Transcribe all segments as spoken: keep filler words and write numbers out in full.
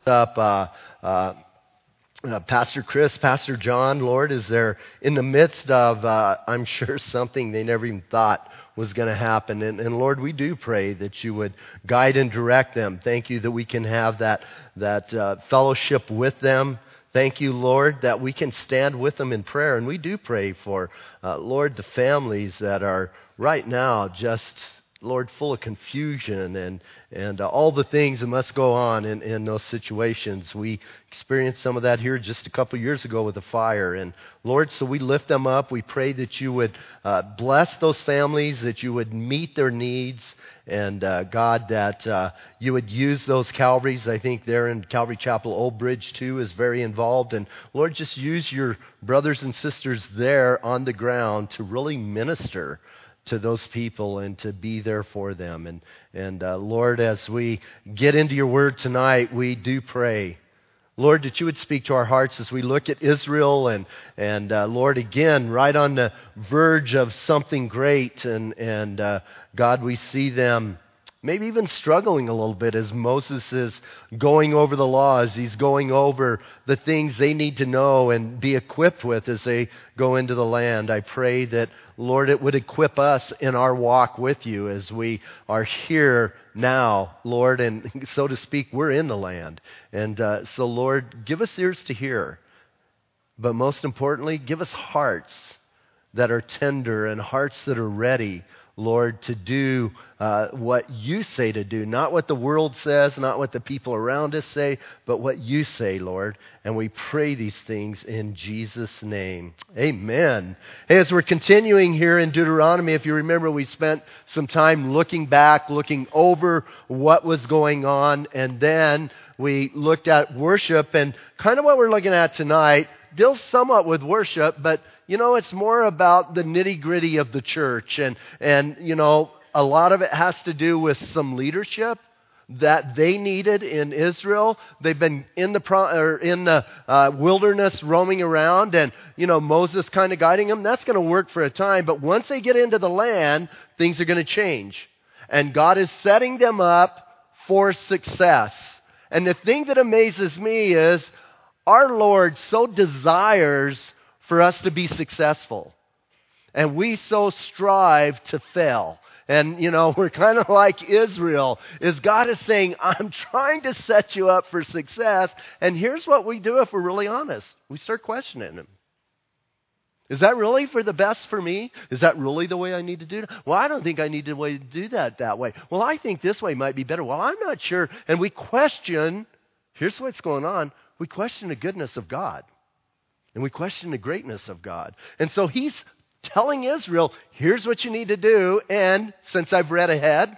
up uh, uh, uh, Pastor Chris, Pastor John, Lord, as they're in the midst of, uh, I'm sure, something they never even thought was going to happen. And, and Lord, we do pray that you would guide and direct them. Thank you that we can have that, that uh, fellowship with them. Thank you, Lord, that we can stand with them in prayer. And we do pray for, uh, Lord, the families that are right now just, Lord, full of confusion and and uh, all the things that must go on in, in those situations. We experienced some of that here just a couple years ago with the fire. And Lord, so we lift them up. We pray that you would uh, bless those families, that you would meet their needs. And uh, God, that uh, you would use those Calvaries. I think there in Calvary Chapel, Old Bridge too is very involved. And Lord, just use your brothers and sisters there on the ground to really minister to those people and to be there for them. And, and uh, Lord, as we get into your word tonight, we do pray, Lord, that you would speak to our hearts as we look at Israel and, and uh, Lord, again, right on the verge of something great. And, and uh, God, we see them maybe even struggling a little bit as Moses is going over the laws. He's going over the things they need to know and be equipped with as they go into the land. I pray that, Lord, it would equip us in our walk with you as we are here now, Lord, and so to speak, we're in the land. And uh, so, Lord, give us ears to hear, but most importantly, give us hearts that are tender and hearts that are ready, Lord, to do uh, what you say to do, not what the world says, not what the people around us say, but what you say, Lord. And we pray these things in Jesus' name. Amen. Hey, as we're continuing here in Deuteronomy, if you remember, we spent some time looking back, looking over what was going on, and then we looked at worship, and kind of what we're looking at tonight deals somewhat with worship, but you know, it's more about the nitty-gritty of the church. And, and, you know, a lot of it has to do with some leadership that they needed in Israel. They've been in the pro, or in the uh, wilderness roaming around, and, you know, Moses kind of guiding them. That's going to work for a time. But once they get into the land, things are going to change. And God is setting them up for success. And the thing that amazes me is our Lord so desires for us to be successful. And we so strive to fail. And, you know, we're kind of like Israel, is God is saying, I'm trying to set you up for success. And here's what we do if we're really honest. We start questioning Him. Is that really for the best for me? Is that really the way I need to do it? Well, I don't think I need to way to do that that way. Well, I think this way might be better. Well, I'm not sure. And we question, here's what's going on. We question the goodness of God. And we question the greatness of God. And so He's telling Israel, here's what you need to do. And since I've read ahead,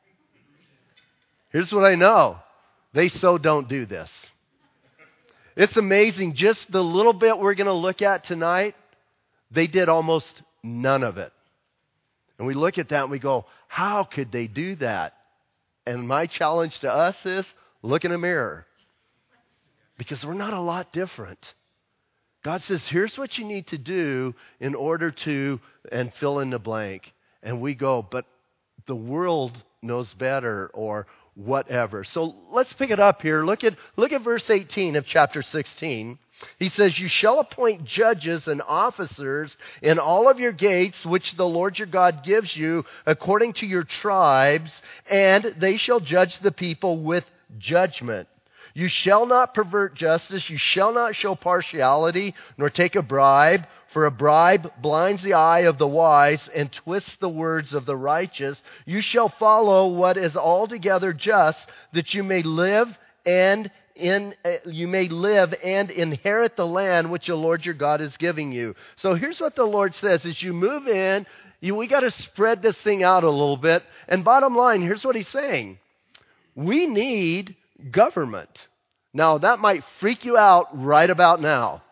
here's what I know. They so don't do this. It's amazing. Just the little bit we're going to look at tonight, they did almost none of it. And we look at that and we go, how could they do that? And my challenge to us is, look in a mirror. Because we're not a lot different. God says, here's what you need to do in order to, and fill in the blank. And we go, but the world knows better, or whatever. So let's pick it up here. Look at, look at verse eighteen of chapter sixteen. He says, you shall appoint judges and officers in all of your gates, which the Lord your God gives you, according to your tribes, and they shall judge the people with judgment. You shall not pervert justice. You shall not show partiality, nor take a bribe. For a bribe blinds the eye of the wise and twists the words of the righteous. You shall follow what is altogether just, that you may live and in uh, you may live and inherit the land which the Lord your God is giving you. So here's what the Lord says: as you move in, you, we got to spread this thing out a little bit. And bottom line, here's what He's saying: we need government. Now, that might freak you out right about now.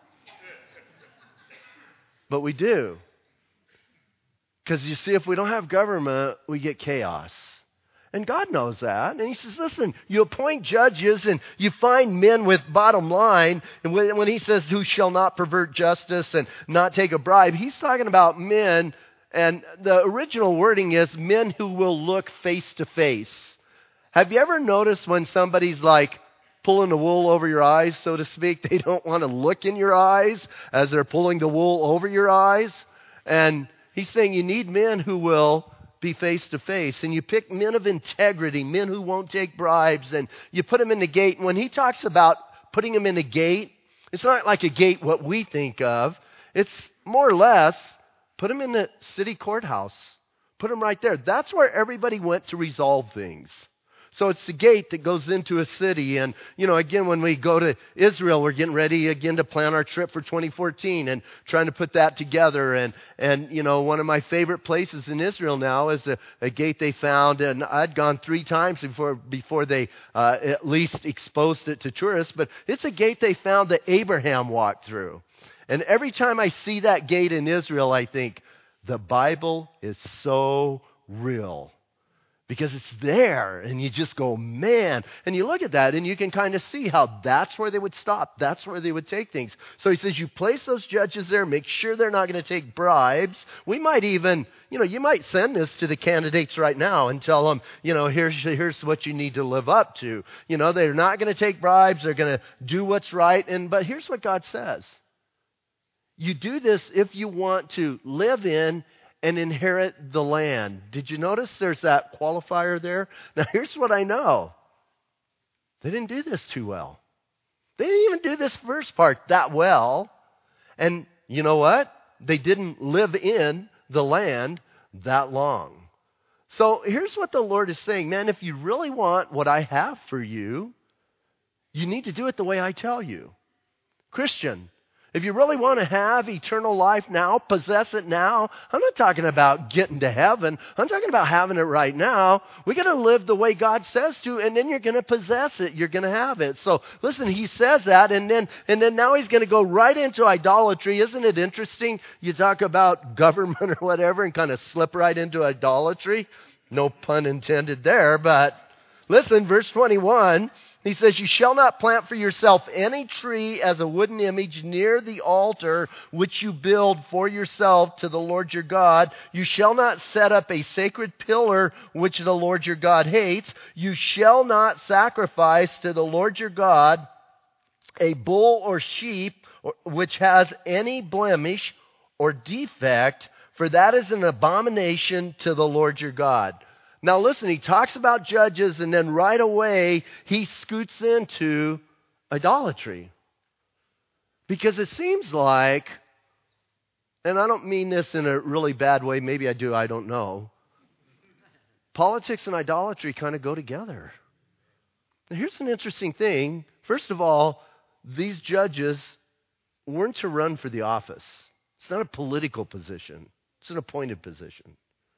But we do. Because you see, if we don't have government, we get chaos. And God knows that. And He says, listen, you appoint judges and you find men with bottom line. And when, when He says, who shall not pervert justice and not take a bribe, He's talking about men. And the original wording is men who will look face to face. Have you ever noticed when somebody's like pulling the wool over your eyes, so to speak. They don't want to look in your eyes as they're pulling the wool over your eyes. And he's saying you need men who will be face to face. And you pick men of integrity, men who won't take bribes, and you put them in the gate. And when he talks about putting them in a gate, it's not like a gate what we think of. It's more or less, put them in the city courthouse. Put them right there. That's where everybody went to resolve things. So it's the gate that goes into a city. And, you know, again, when we go to Israel, we're getting ready again to plan our trip for twenty fourteen and trying to put that together. And, and you know, one of my favorite places in Israel now is a, a gate they found. And I'd gone three times before before they uh, at least exposed it to tourists. But it's a gate they found that Abraham walked through. And every time I see that gate in Israel, I think, the Bible is so real. Because it's there, and you just go, man. And you look at that, and you can kind of see how that's where they would stop. That's where they would take things. So he says, you place those judges there, make sure they're not going to take bribes. We might even, you know, you might send this to the candidates right now and tell them, you know, here's, here's what you need to live up to. You know, they're not going to take bribes. They're going to do what's right. And but here's what God says. You do this if you want to live in and inherit the land. Did you notice there's that qualifier there? Now, here's what I know. They didn't do this too well. They didn't even do this first part that well. And you know what? They didn't live in the land that long. So here's what the Lord is saying. Man, if you really want what I have for you, you need to do it the way I tell you. Christian, if you really want to have eternal life now, possess it now. I'm not talking about getting to heaven. I'm talking about having it right now. We got to live the way God says to, and then you're going to possess it. You're going to have it. So listen, he says that, and then and then now he's going to go right into idolatry. Isn't it interesting? You talk about government or whatever and kind of slip right into idolatry. No pun intended there, but listen, verse twenty-one. He says, you shall not plant for yourself any tree as a wooden image near the altar which you build for yourself to the Lord your God. You shall not set up a sacred pillar which the Lord your God hates. You shall not sacrifice to the Lord your God a bull or sheep which has any blemish or defect, for that is an abomination to the Lord your God. Now listen, he talks about judges, and then right away he scoots into idolatry. Because it seems like, and I don't mean this in a really bad way, maybe I do, I don't know. Politics and idolatry kind of go together. Now here's an interesting thing. First of all, these judges weren't to run for the office. It's not a political position. It's an appointed position.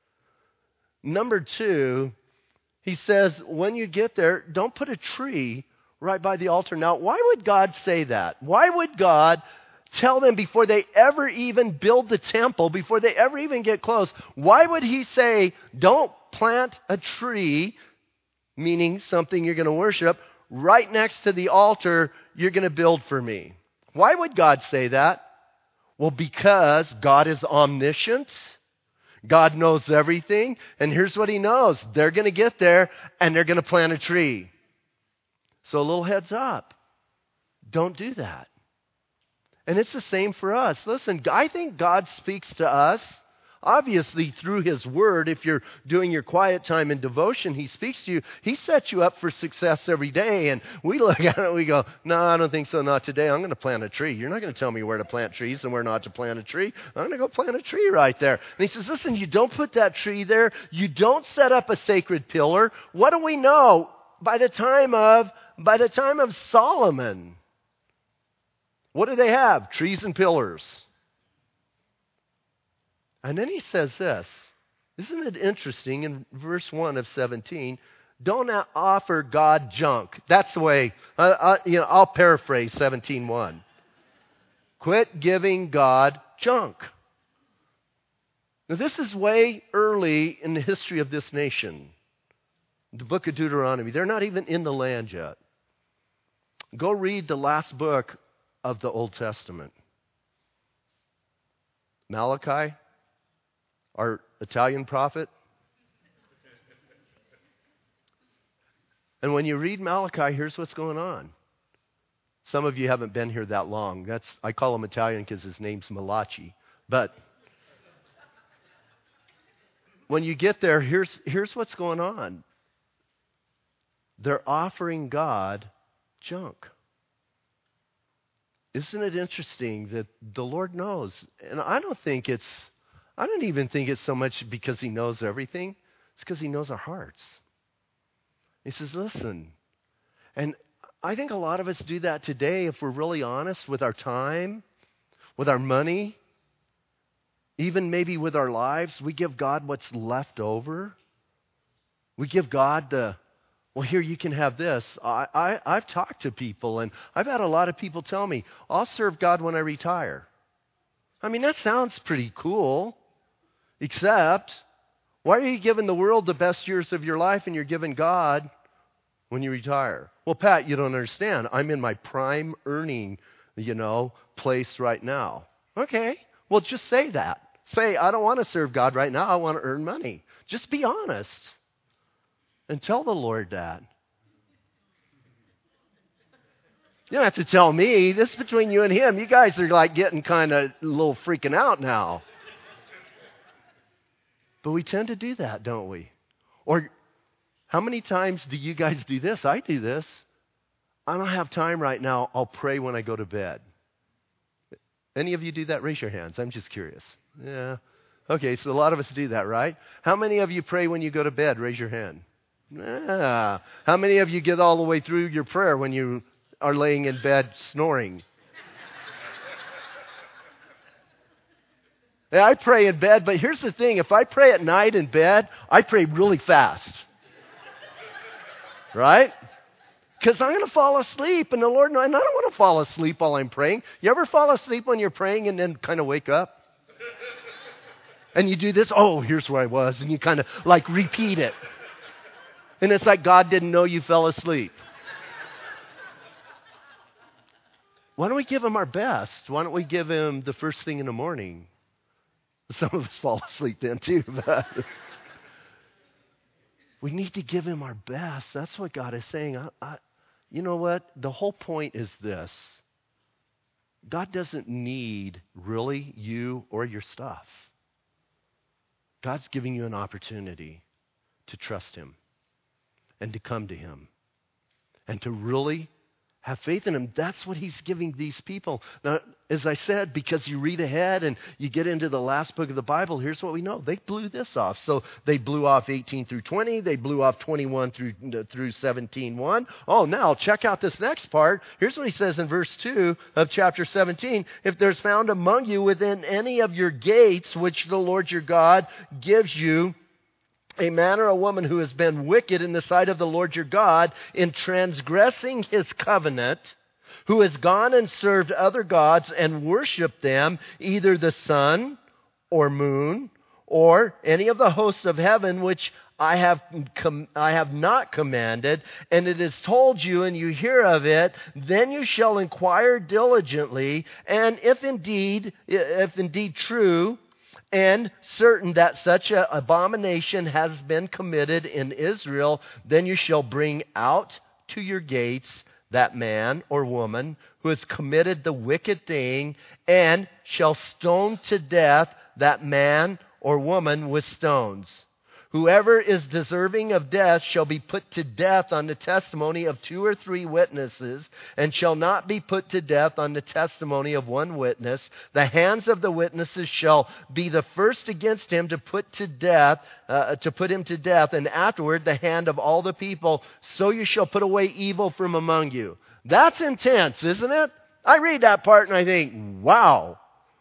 Number two, he says, when you get there, don't put a tree right by the altar. Now, why would God say that? Why would God tell them before they ever even build the temple, before they ever even get close, why would he say, don't plant a tree, meaning something you're going to worship, right next to the altar you're going to build for me? Why would God say that? Well, because God is omniscient. God knows everything, and here's what he knows. They're going to get there, and they're going to plant a tree. So a little heads up. Don't do that. And it's the same for us. Listen, I think God speaks to us, obviously through his word. If you're doing your quiet time in devotion, he speaks to you. He sets you up for success every day. And we look at it and we go, no, I don't think so, not today. I'm going to plant a tree. You're not going to tell me where to plant trees and where not to plant a tree. I'm going to go plant a tree right there. And he says, listen, you don't put that tree there. You don't set up a sacred pillar. What do we know? By the time of, by the time of Solomon, what do they have? Trees and pillars. And then he says this. Isn't it interesting in verse one of seventeen? Don't offer God junk. That's the way, uh, uh, you know, I'll paraphrase seventeen one. Quit giving God junk. Now this is way early in the history of this nation. The book of Deuteronomy. They're not even in the land yet. Go read the last book of the Old Testament. Malachi. Our Italian prophet. And when you read Malachi, here's what's going on. Some of you haven't been here that long. That's I call him Italian because his name's Malachi. But when you get there, here's, here's what's going on. They're offering God junk. Isn't it interesting that the Lord knows? And I don't think it's, I don't even think it's so much because he knows everything. It's because he knows our hearts. He says, listen. And I think a lot of us do that today if we're really honest with our time, with our money, even maybe with our lives. We give God what's left over. We give God the, well, here, you can have this. I, I, I've talked to people, and I've had a lot of people tell me, I'll serve God when I retire. I mean, that sounds pretty cool, except, why are you giving the world the best years of your life and you're giving God when you retire? Well, Pat, you don't understand. I'm in my prime earning, you know, place right now. Okay, well, just say that. Say, I don't want to serve God right now. I want to earn money. Just be honest. And tell the Lord that. You don't have to tell me. This is between you and him. You guys are like getting kind of a little freaking out now. But we tend to do that, don't we? Or how many times do you guys do this? I do this. I don't have time right now. I'll pray when I go to bed. Any of you do that? Raise your hands. I'm just curious. Yeah. Okay, so a lot of us do that, right? How many of you pray when you go to bed? Raise your hand. Yeah. How many of you get all the way through your prayer when you are laying in bed snoring? Yeah, I pray in bed, but here's the thing. If I pray at night in bed, I pray really fast. Right? Because I'm going to fall asleep, and the Lord knows, and I don't want to fall asleep while I'm praying. You ever fall asleep when you're praying and then kind of wake up? And you do this, oh, here's where I was, and you kind of like repeat it. And it's like God didn't know you fell asleep. Why don't we give him our best? Why don't we give him the first thing in the morning? Some of us fall asleep then too. But we need to give him our best. That's what God is saying. I, I, you know what? The whole point is this. God doesn't need really you or your stuff. God's giving you an opportunity to trust him and to come to him and to really have faith in him. That's what he's giving these people. Now, as I said, because you read ahead and you get into the last book of the Bible, here's what we know. They blew this off. So they blew off eighteen through twenty. They blew off twenty-one through, through seventeen one. Oh, now check out this next part. Here's what he says in verse two of chapter seventeen. If there's found among you within any of your gates, which the Lord your God gives you, a man or a woman who has been wicked in the sight of the Lord your God in transgressing his covenant, who has gone and served other gods and worshiped them, either the sun or moon or any of the hosts of heaven, which I have com- I have not commanded, and it is told you and you hear of it, then you shall inquire diligently, and if indeed, if indeed true, and certain that such an abomination has been committed in Israel, then you shall bring out to your gates that man or woman who has committed the wicked thing, and shall stone to death that man or woman with stones. Whoever is deserving of death shall be put to death on the testimony of two or three witnesses, and shall not be put to death on the testimony of one witness. The hands of the witnesses shall be the first against him to put to death, uh, to put him to death, and afterward the hand of all the people. So you shall put away evil from among you. That's intense, isn't it? I read that part and I think, wow.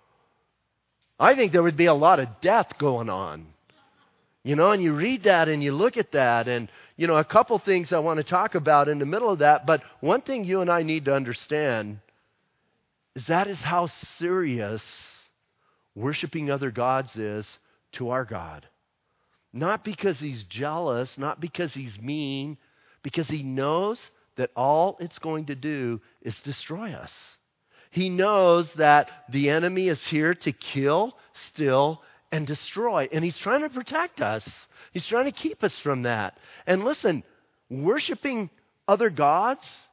I think there would be a lot of death going on. You know, and you read that and you look at that, and, you know, a couple things I want to talk about in the middle of that, but one thing you and I need to understand is that is how serious worshiping other gods is to our God. Not because he's jealous, not because he's mean, because he knows that all it's going to do is destroy us. He knows that the enemy is here to kill, steal, and destroy. And he's trying to protect us. He's trying to keep us from that. And listen, worshiping other gods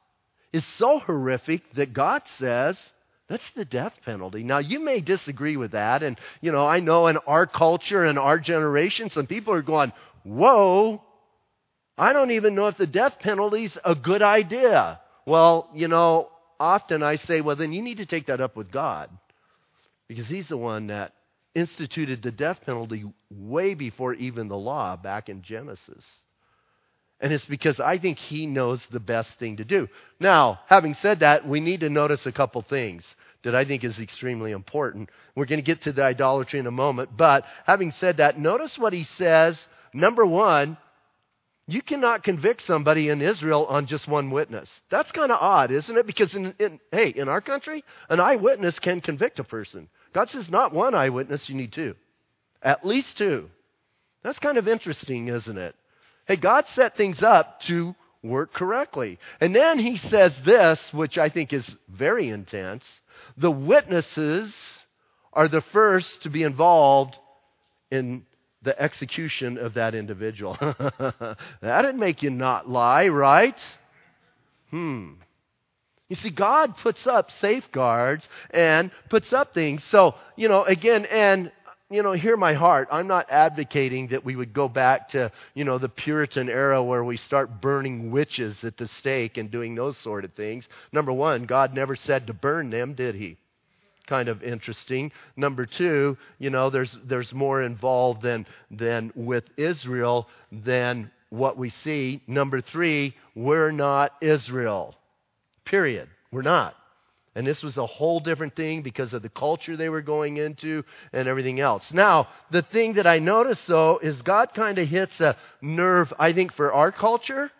is so horrific that God says that's the death penalty. Now, you may disagree with that. And, you know, I know in our culture and our generation, some people are going, whoa, I don't even know if the death penalty's a good idea. Well, you know, often I say, well, then you need to take that up with God, because He's the one that instituted the death penalty way before even the law back in Genesis. And it's because I think He knows the best thing to do. Now, having said that, we need to notice a couple things that I think is extremely important. We're going to get to the idolatry in a moment. But having said that, notice what He says. Number one, you cannot convict somebody in Israel on just one witness. That's kind of odd, isn't it? Because, in, in, hey, in our country, an eyewitness can convict a person. God says not one eyewitness, you need two. At least two. That's kind of interesting, isn't it? Hey, God set things up to work correctly. And then He says this, which I think is very intense. The witnesses are the first to be involved in the execution of that individual. That'd make you not lie, right? Hmm. You see, God puts up safeguards and puts up things. So, you know, again, and you know, hear my heart. I'm not advocating that we would go back to, you know, the Puritan era where we start burning witches at the stake and doing those sort of things. Number one, God never said to burn them, did He? Kind of interesting. Number two, you know, there's there's more involved than than with Israel than what we see. Number three, we're not Israel. Period. We're not. And this was a whole different thing because of the culture they were going into and everything else. Now, the thing that I notice, though, is God kind of hits a nerve, I think, for our culture.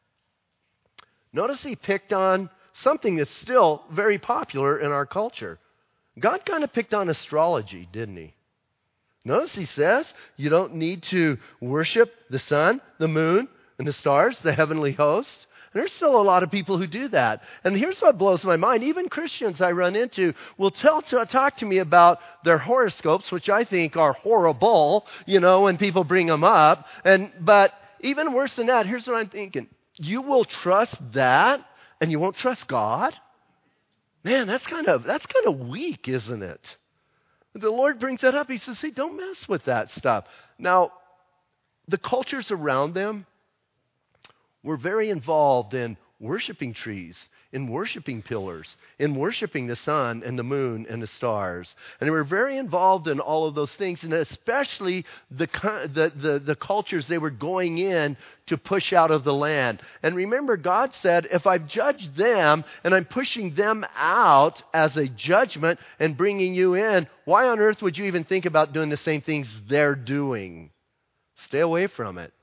Notice He picked on something that's still very popular in our culture. God kind of picked on astrology, didn't He? Notice He says you don't need to worship the sun, the moon, and the stars, the heavenly host. There's still a lot of people who do that. And here's what blows my mind. Even Christians I run into will tell to, talk to me about their horoscopes, which I think are horrible, you know, when people bring them up. And But even worse than that, here's what I'm thinking. You will trust that and you won't trust God? Man, that's kind of that's kind of weak, isn't it? The Lord brings that up. He says, hey, don't mess with that stuff. Now, the cultures around them were very involved in worshiping trees, in worshiping pillars, in worshiping the sun and the moon and the stars. And they were very involved in all of those things, and especially the, the, the, the cultures they were going in to push out of the land. And remember, God said, if I've judged them and I'm pushing them out as a judgment and bringing you in, why on earth would you even think about doing the same things they're doing? Stay away from it.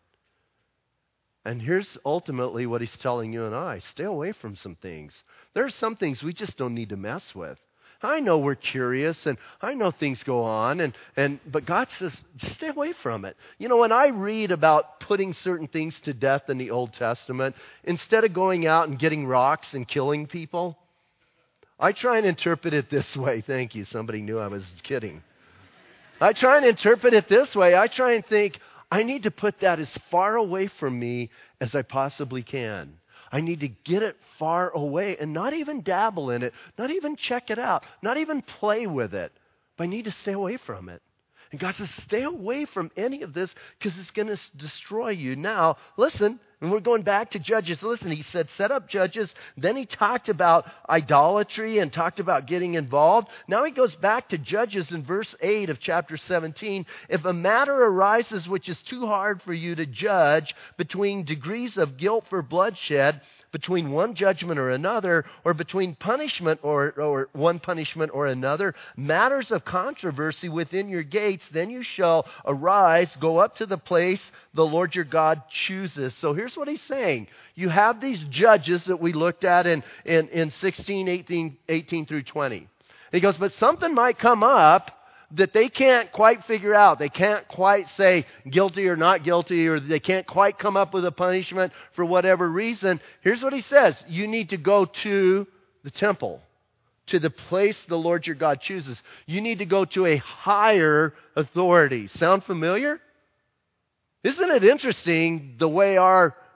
And here's ultimately what He's telling you and I. Stay away from some things. There are some things we just don't need to mess with. I know we're curious and I know things go on, and, and but God says, stay away from it. You know, when I read about putting certain things to death in the Old Testament, instead of going out and getting rocks and killing people, I try and interpret it this way. Thank you. Somebody knew I was kidding. I try and interpret it this way. I try and think, I need to put that as far away from me as I possibly can. I need to get it far away and not even dabble in it, not even check it out, not even play with it. But I need to stay away from it. And God says, stay away from any of this because it's going to destroy you. Now, listen, and we're going back to Judges. Listen, He said, set up judges. Then He talked about idolatry and talked about getting involved. Now He goes back to Judges in verse eight of chapter seventeen. If a matter arises which is too hard for you to judge between degrees of guilt for bloodshed, between one judgment or another, or between punishment or, or one punishment or another, matters of controversy within your gates, then you shall arise, go up to the place the Lord your God chooses. So here's what He's saying. You have these judges that we looked at in, in, in sixteen, eighteen, eighteen through twenty. He goes, but something might come up that they can't quite figure out. They can't quite say guilty or not guilty, or they can't quite come up with a punishment for whatever reason. Here's what He says. You need to go to the temple, to the place the Lord your God chooses. You need to go to a higher authority. Sound familiar? Isn't it interesting the way our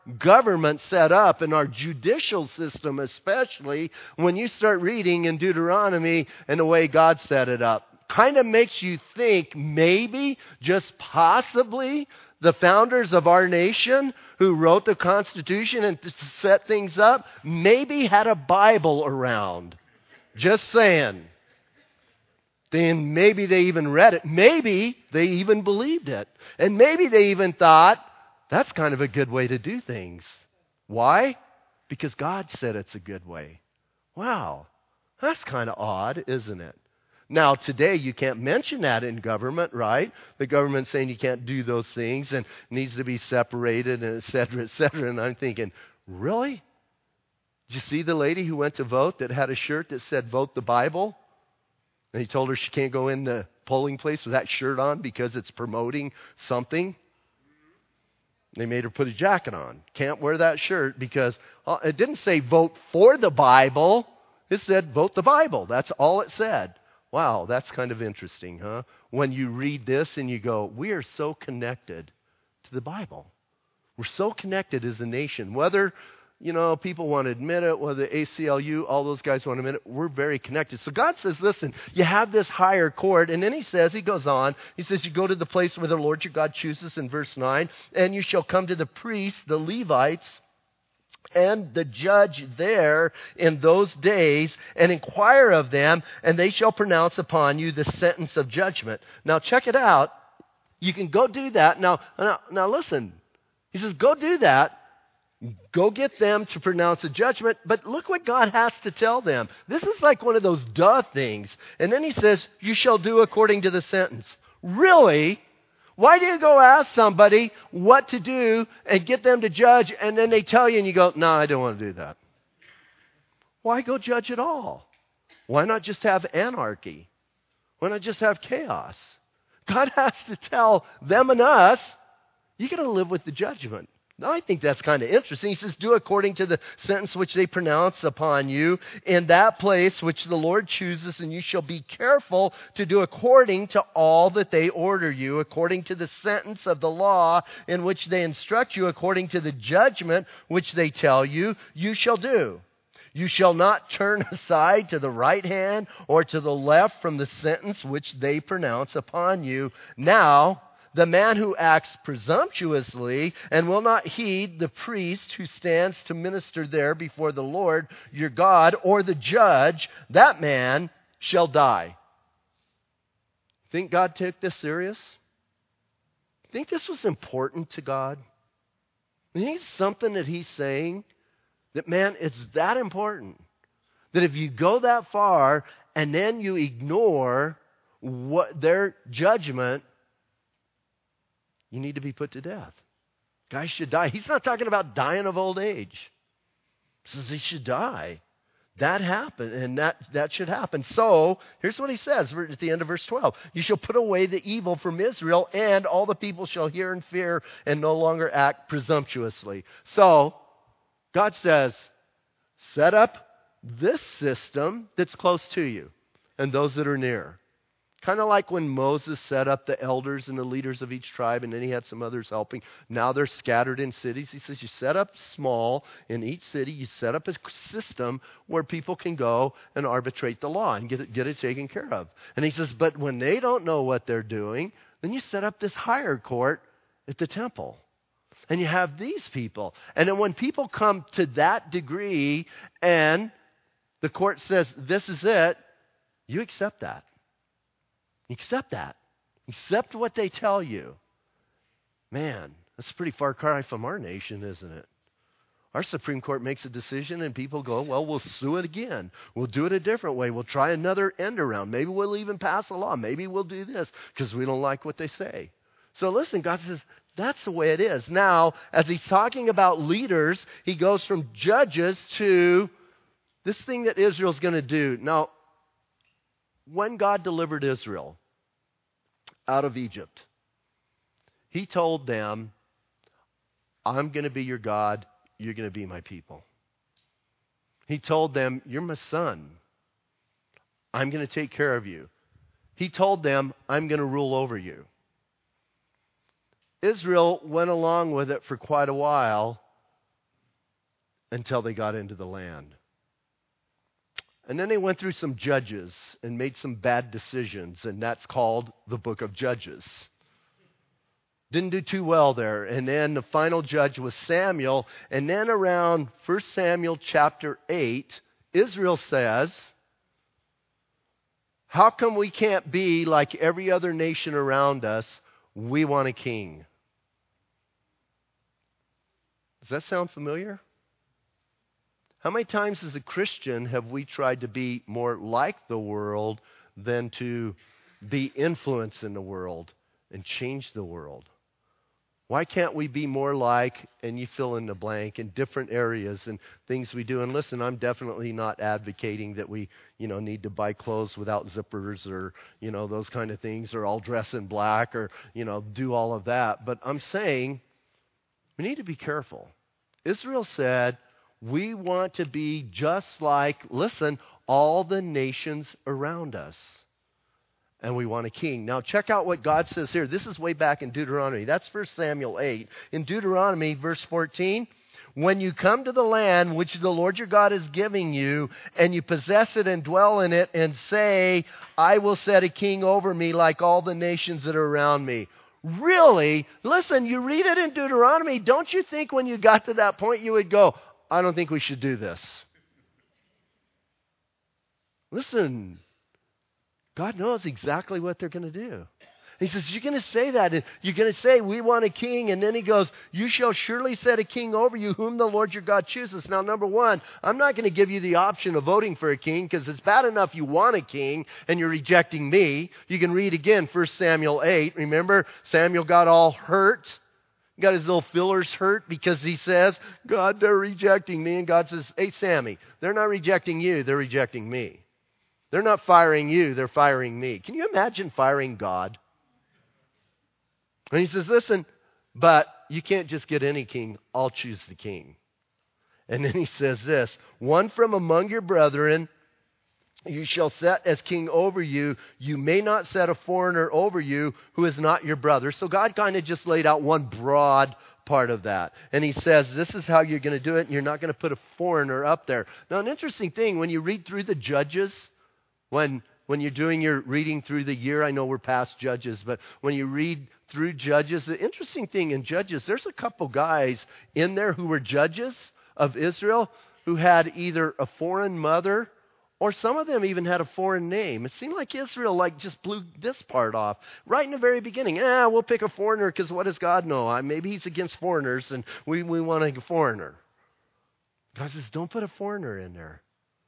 government set up and our judicial system, especially when you start reading in Deuteronomy and the way God set it up. Kind of makes you think maybe, just possibly, the founders of our nation who wrote the Constitution and set things up maybe had a Bible around. Just saying. Then maybe they even read it. Maybe they even believed it. And maybe they even thought, that's kind of a good way to do things. Why? Because God said it's a good way. Wow. That's kind of odd, isn't it? Now, today, you can't mention that in government, right? The government's saying you can't do those things and needs to be separated, and et cetera, et cetera. And I'm thinking, really? Did you see the lady who went to vote that had a shirt that said, vote the Bible? And he told her she can't go in the polling place with that shirt on because it's promoting something. They made her put a jacket on. Can't wear that shirt because uh, it didn't say vote for the Bible. It said vote the Bible. That's all it said. Wow, that's kind of interesting, huh? When you read this and you go, we are so connected to the Bible. We're so connected as a nation. Whether, you know, people want to admit it, whether A C L U, all those guys want to admit it, we're very connected. So God says, listen, you have this higher court. And then he says, he goes on, he says, you go to the place where the Lord your God chooses in verse nine, and you shall come to the priests, the Levites, and the judge there in those days, and inquire of them, and they shall pronounce upon you the sentence of judgment. Now check it out. You can go do that. Now, now, now listen. He says, go do that. Go get them to pronounce a judgment. But look what God has to tell them. This is like one of those duh things. And then he says, you shall do according to the sentence. Really? Why do you go ask somebody what to do and get them to judge, and then they tell you and you go, no, I don't want to do that? Why go judge at all? Why not just have anarchy? Why not just have chaos? God has to tell them and us, you got to live with the judgment. Now, I think that's kind of interesting. He says, do according to the sentence which they pronounce upon you in that place which the Lord chooses, and you shall be careful to do according to all that they order you, according to the sentence of the law in which they instruct you, according to the judgment which they tell you, you shall do. You shall not turn aside to the right hand or to the left from the sentence which they pronounce upon you. Now, the man who acts presumptuously and will not heed the priest who stands to minister there before the Lord your God, or the judge, that man shall die. Think God took this serious? Think this was important to God? Think it's something that he's saying that, man, it's that important that if you go that far and then you ignore what their judgment, you need to be put to death. Guys should die. He's not talking about dying of old age. He says he should die. That happened, and that, that should happen. So, here's what he says at the end of verse twelve. You shall put away the evil from Israel, and all the people shall hear and fear and no longer act presumptuously. So, God says, set up this system that's close to you and those that are near. Kind of like when Moses set up the elders and the leaders of each tribe, and then he had some others helping. Now they're scattered in cities. He says you set up small in each city. You set up a system where people can go and arbitrate the law and get it, get it taken care of. And he says, but when they don't know what they're doing, then you set up this higher court at the temple. And you have these people. And then when people come to that degree and the court says, this is it, you accept that. Accept that. Accept what they tell you. Man, that's a pretty far cry from our nation, isn't it? Our Supreme Court makes a decision and people go, well, we'll sue it again. We'll do it a different way. We'll try another end around. Maybe we'll even pass a law. Maybe we'll do this because we don't like what they say. So listen, God says, that's the way it is. Now, as he's talking about leaders, he goes from judges to this thing that Israel's going to do. Now, when God delivered Israel out of Egypt, he told them, I'm going to be your God, you're going to be my people. He told them, you're my son. I'm going to take care of you. He told them, I'm going to rule over you. Israel went along with it for quite a while, until they got into the land. And then they went through some judges and made some bad decisions, and that's called the book of Judges. Didn't do too well there. And then the final judge was Samuel. And then around First Samuel chapter eight, Israel says, how come we can't be like every other nation around us? We want a king. Does that sound familiar? How many times as a Christian have we tried to be more like the world than to be influence in the world and change the world? Why can't we be more like, and you fill in the blank, in different areas and things we do? And listen, I'm definitely not advocating that we, you know, need to buy clothes without zippers or, you know, those kind of things, or all dress in black, or, you know, do all of that. But I'm saying we need to be careful. Israel said, we want to be just like, listen, all the nations around us. And we want a king. Now check out what God says here. This is way back in Deuteronomy. That's First Samuel eight. In Deuteronomy, verse fourteen, when you come to the land which the Lord your God is giving you, and you possess it and dwell in it, and say, I will set a king over me like all the nations that are around me. Really? Listen, you read it in Deuteronomy. Don't you think when you got to that point you would go, I don't think we should do this? Listen, God knows exactly what they're going to do. He says, you're going to say that. And you're going to say, we want a king. And then he goes, you shall surely set a king over you whom the Lord your God chooses. Now, number one, I'm not going to give you the option of voting for a king, because it's bad enough you want a king and you're rejecting me. You can read again First Samuel eight. Remember, Samuel got all hurt. He got his little fillers hurt because he says, God, they're rejecting me. And God says, hey, Sammy, they're not rejecting you. They're rejecting me. They're not firing you, they're firing me. Can you imagine firing God? And he says, listen, but you can't just get any king. I'll choose the king. And then he says this, one from among your brethren you shall set as king over you. You may not set a foreigner over you who is not your brother. So God kind of just laid out one broad part of that. And he says, this is how you're going to do it, and you're not going to put a foreigner up there. Now, an interesting thing, when you read through the Judges, When when you're doing your reading through the year, I know we're past Judges, but when you read through Judges, the interesting thing in Judges, there's a couple guys in there who were judges of Israel who had either a foreign mother, or some of them even had a foreign name. It seemed like Israel like just blew this part off right in the very beginning. Ah, we'll pick a foreigner because what does God know? I, maybe he's against foreigners and we, we want a foreigner. God says, don't put a foreigner in there.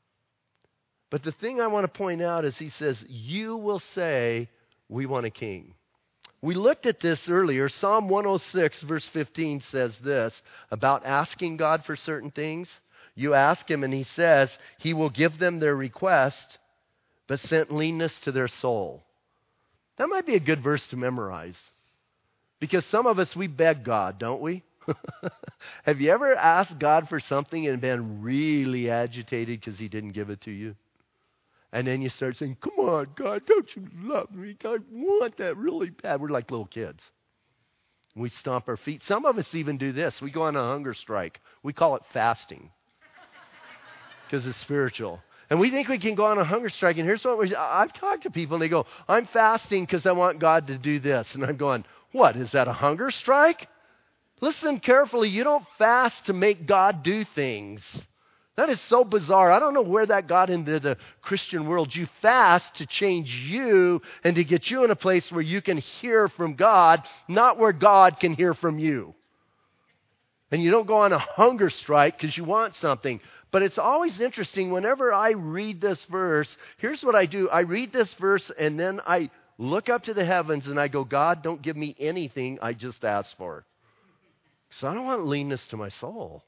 But the thing I want to point out is he says, you will say, we want a king. We looked at this earlier. Psalm one oh six verse fifteen says this about asking God for certain things. You ask him and he says, he will give them their request, but sent leanness to their soul. That might be a good verse to memorize. Because some of us, we beg God, don't we? Have you ever asked God for something and been really agitated because he didn't give it to you? And then you start saying, come on, God, don't you love me? I want that really bad. We're like little kids. We stomp our feet. Some of us even do this. We go on a hunger strike. We call it fasting because it's spiritual. And we think we can go on a hunger strike. And here's what we're, I've talked to people and they go, I'm fasting because I want God to do this. And I'm going, what, is that a hunger strike? Listen carefully. You don't fast to make God do things. That is so bizarre. I don't know where that got into the Christian world. You fast to change you and to get you in a place where you can hear from God, not where God can hear from you. And you don't go on a hunger strike because you want something. But it's always interesting whenever I read this verse, here's what I do. I read this verse and then I look up to the heavens and I go, God, don't give me anything I just asked for. So I don't want leanness to my soul.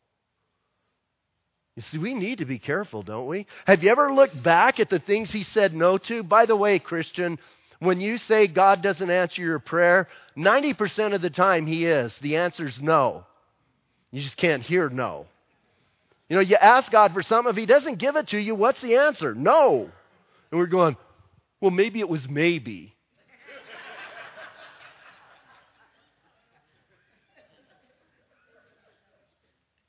You see, we need to be careful, don't we? Have you ever looked back at the things he said no to? By the way, Christian, when you say God doesn't answer your prayer, ninety percent of the time he is. The answer's no. You just can't hear no. You know, you ask God for something. If he doesn't give it to you, what's the answer? No. And we're going, well, maybe it was maybe.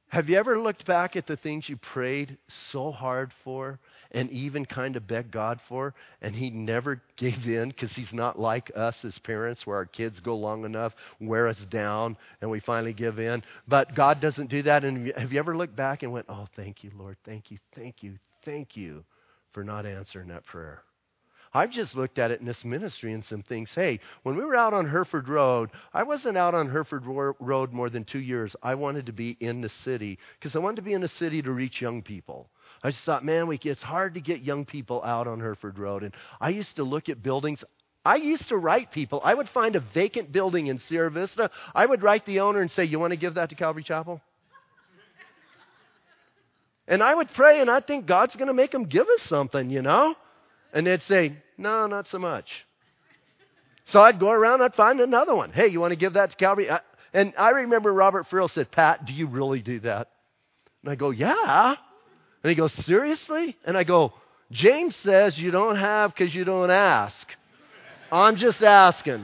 Have you ever looked back at the things you prayed so hard for and even kind of begged God for, and he never gave in because he's not like us as parents where our kids go long enough, wear us down, and we finally give in? But God doesn't do that. And have you ever looked back and went, oh, thank you, Lord, thank you, thank you, thank you for not answering that prayer? I've just looked at it in this ministry and some things. Hey, when we were out on Hereford Road, I wasn't out on Hereford Road more than two years. I wanted to be in the city because I wanted to be in the city to reach young people. I just thought, man, we, it's hard to get young people out on Hereford Road. And I used to look at buildings. I used to write people. I would find a vacant building in Sierra Vista. I would write the owner and say, you want to give that to Calvary Chapel? And I would pray, and I think God's going to make them give us something, you know? And they'd say, no, not so much. So I'd go around, I'd find another one. Hey, you want to give that to Calvary? I, and I remember Robert Farrell said, Pat, do you really do that? And I go, yeah. And he goes, seriously? And I go, James says you don't have because you don't ask. I'm just asking.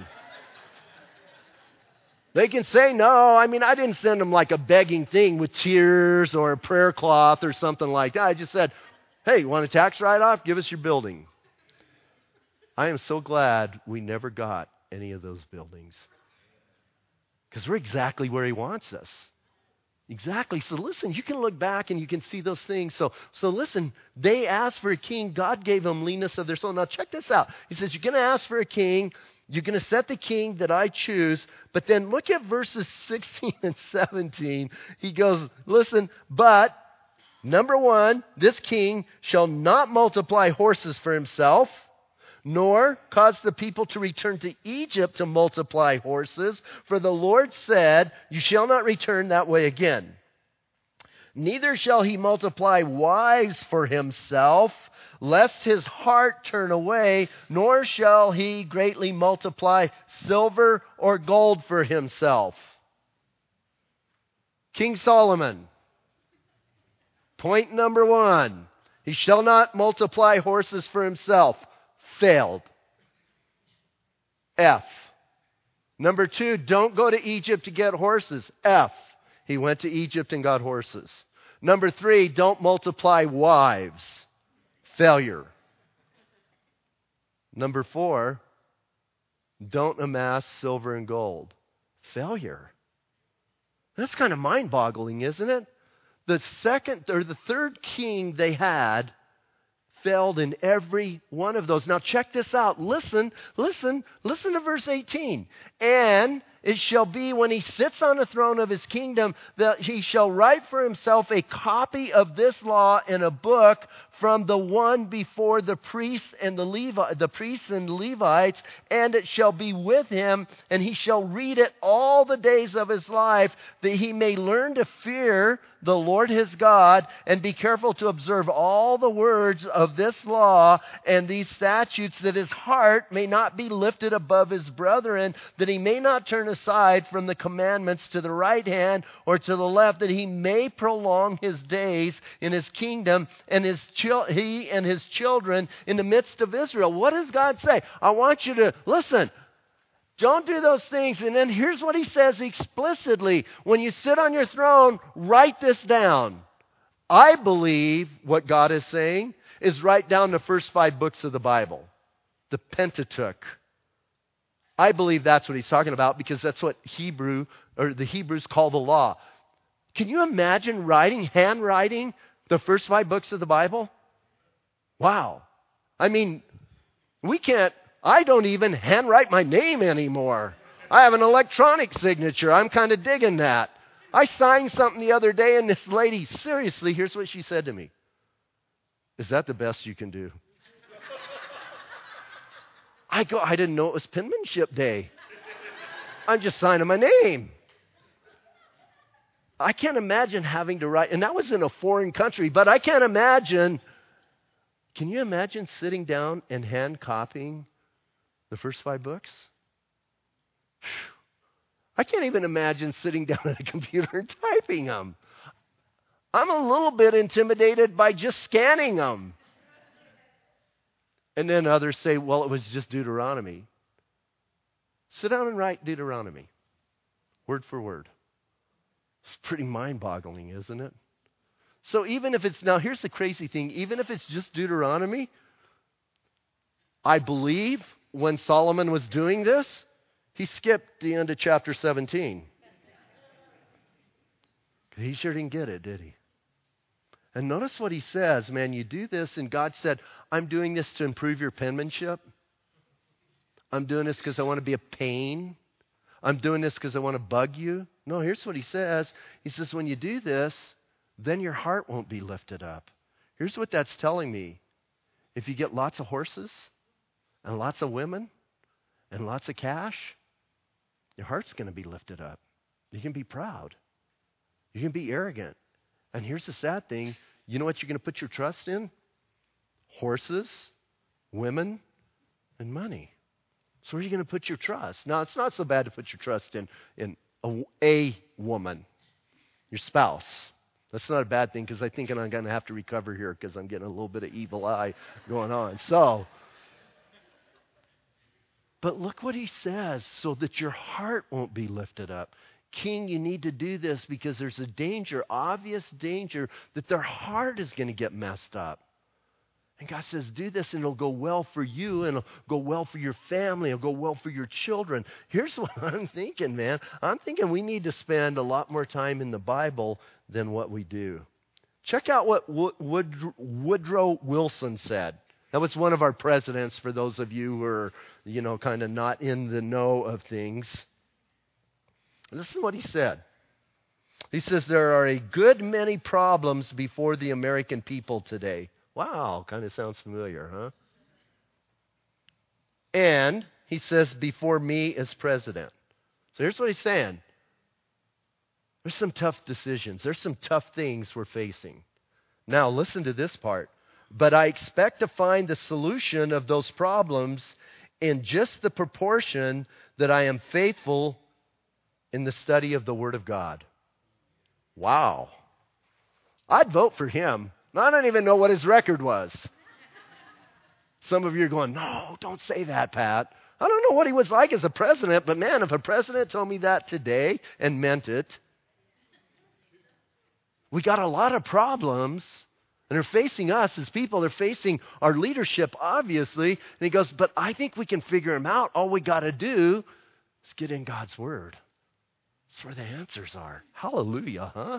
They can say no. I mean, I didn't send them like a begging thing with tears or a prayer cloth or something like that. I just said, hey, you want a tax write-off? Give us your building. I am so glad we never got any of those buildings because we're exactly where he wants us. Exactly. So listen, you can look back and you can see those things. So, so listen, they asked for a king. God gave them leanness of their soul. Now check this out. He says, you're going to ask for a king. You're going to set the king that I choose. But then look at verses sixteen and seventeen. He goes, listen, but number one, this king shall not multiply horses for himself, nor cause the people to return to Egypt to multiply horses. For the Lord said, you shall not return that way again. Neither shall he multiply wives for himself, lest his heart turn away, nor shall he greatly multiply silver or gold for himself. King Solomon, point number one, he shall not multiply horses for himself. Failed. F. Number two, don't go to Egypt to get horses. F. He went to Egypt and got horses. Number three, don't multiply wives. Failure. Number four, don't amass silver and gold. Failure. That's kind of mind-boggling, isn't it? The second or the third king they had failed in every one of those. Now check this out. Listen, listen, listen to verse eighteen. And it shall be when he sits on the throne of his kingdom that he shall write for himself a copy of this law in a book from the one before the priests and the Levi, the priests and Levites, and it shall be with him, and he shall read it all the days of his life, that he may learn to fear the Lord his God, and be careful to observe all the words of this law and these statutes, that his heart may not be lifted above his brethren, that he may not turn aside from the commandments to the right hand or to the left, that he may prolong his days in his kingdom, and his chil- he and his children in the midst of Israel. What does God say? I want you to listen. Don't do those things. And then here's what he says explicitly. When you sit on your throne, write this down. I believe what God is saying is write down the first five books of the Bible, the Pentateuch. I believe that's what he's talking about because that's what Hebrew or the Hebrews call the law. Can you imagine writing, handwriting the first five books of the Bible? Wow. I mean, we can't, I don't even handwrite my name anymore. I have an electronic signature. I'm kind of digging that. I signed something the other day and this lady, seriously, here's what she said to me. Is that the best you can do? I go, I didn't know it was penmanship day. I'm just signing my name. I can't imagine having to write, and that was in a foreign country, but I can't imagine, can you imagine sitting down and hand copying the first five books? I can't even imagine sitting down at a computer and typing them. I'm a little bit intimidated by just scanning them. And then others say, well, it was just Deuteronomy. Sit down and write Deuteronomy, word for word. It's pretty mind-boggling, isn't it? So even if it's, now here's the crazy thing, even if it's just Deuteronomy, I believe when Solomon was doing this, he skipped the end of chapter seventeen. He sure didn't get it, did he? And notice what he says, man, you do this, and God said, I'm doing this to improve your penmanship. I'm doing this because I want to be a pain. I'm doing this because I want to bug you. No, here's what he says. He says, when you do this, then your heart won't be lifted up. Here's what that's telling me. If you get lots of horses and lots of women and lots of cash, your heart's going to be lifted up. You can be proud. You can be arrogant. And here's the sad thing. You know what you're going to put your trust in? Horses, women, and money. So where are you going to put your trust? Now, it's not so bad to put your trust in, in a, a woman, your spouse. That's not a bad thing, because I think I'm going to have to recover here because I'm getting a little bit of evil eye going on. So, but look what he says, so that your heart won't be lifted up. King, you need to do this because there's a danger, obvious danger, that their heart is going to get messed up. And God says, do this and it'll go well for you, and it'll go well for your family, it'll go well for your children. Here's what I'm thinking, man. I'm thinking we need to spend a lot more time in the Bible than what we do. Check out what Woodrow Wilson said. That was one of our presidents, for those of you who are, you know, kind of not in the know of things. Listen to what he said. He says, there are a good many problems before the American people today. Wow, kind of sounds familiar, huh? And he says, before me as president. So here's what he's saying. There's some tough decisions. There's some tough things we're facing. Now, listen to this part. But I expect to find the solution of those problems in just the proportion that I am faithful in the study of the Word of God. Wow. I'd vote for him. I don't even know what his record was. Some of you are going, no, don't say that, Pat. I don't know what he was like as a president, but man, if a president told me that today and meant it, we got a lot of problems, and they're facing us as people. They're facing our leadership, obviously. And he goes, but I think we can figure them out. All we got to do is get in God's Word. That's where the answers are. Hallelujah, huh?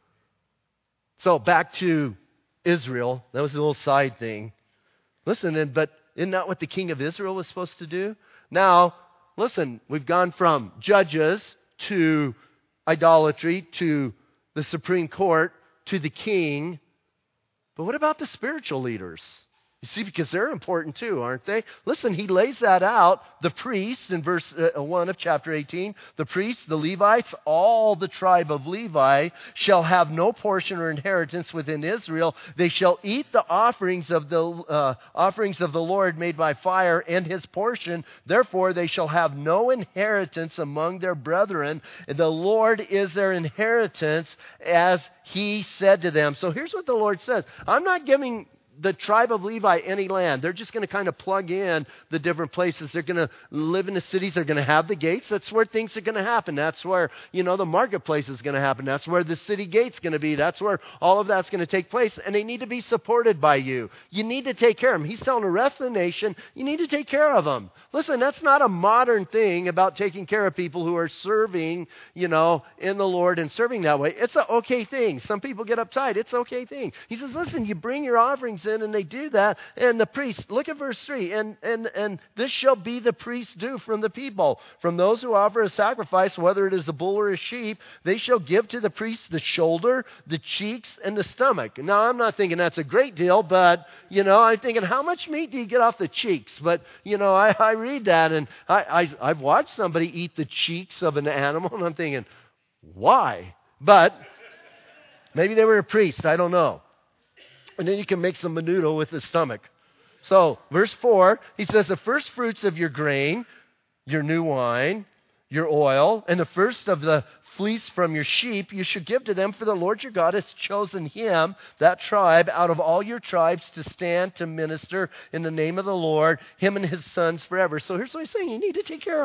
So back to Israel. That was a little side thing. Listen, but isn't that what the king of Israel was supposed to do? Now, listen, we've gone from judges to idolatry to the Supreme Court to the king. But what about the spiritual leaders? You see, because they're important too, aren't they? Listen, he lays that out. The priests, in verse uh, one of chapter eighteen, the priests, the Levites, all the tribe of Levi shall have no portion or inheritance within Israel. They shall eat the offerings of the uh, offerings of the Lord made by fire and his portion. Therefore, they shall have no inheritance among their brethren. The Lord is their inheritance, as he said to them. So here's what the Lord says. I'm not giving the tribe of Levi any land. They're just going to kind of plug in the different places. They're going to live in the cities. They're going to have the gates. That's where things are going to happen. That's where, you know, the marketplace is going to happen. That's where the city gate's going to be. That's where all of that's going to take place. And they need to be supported by you. You need to take care of them. He's telling the rest of the nation, you need to take care of them. Listen, that's not a modern thing about taking care of people who are serving, you know, in the Lord and serving that way. It's an okay thing. Some people get uptight. It's an okay thing. He says, listen, you bring your offerings in, and they do that. And the priest, look at verse three, and, and, and this shall be the priest's due from the people. From those who offer a sacrifice, whether it is a bull or a sheep, they shall give to the priest the shoulder, the cheeks, and the stomach. Now, I'm not thinking that's a great deal, but, you know, I'm thinking, how much meat do you get off the cheeks? But, you know, I, I read that, and I, I, I've watched somebody eat the cheeks of an animal, and I'm thinking, why? But maybe they were a priest. I don't know. And then you can make some menudo with the stomach. So, verse four, he says, the first fruits of your grain, your new wine, your oil, and the first of the fleece from your sheep, you should give to them, for the Lord your God has chosen him, that tribe, out of all your tribes to stand to minister in the name of the Lord, him and his sons forever. So here's what he's saying. You need to take care of them.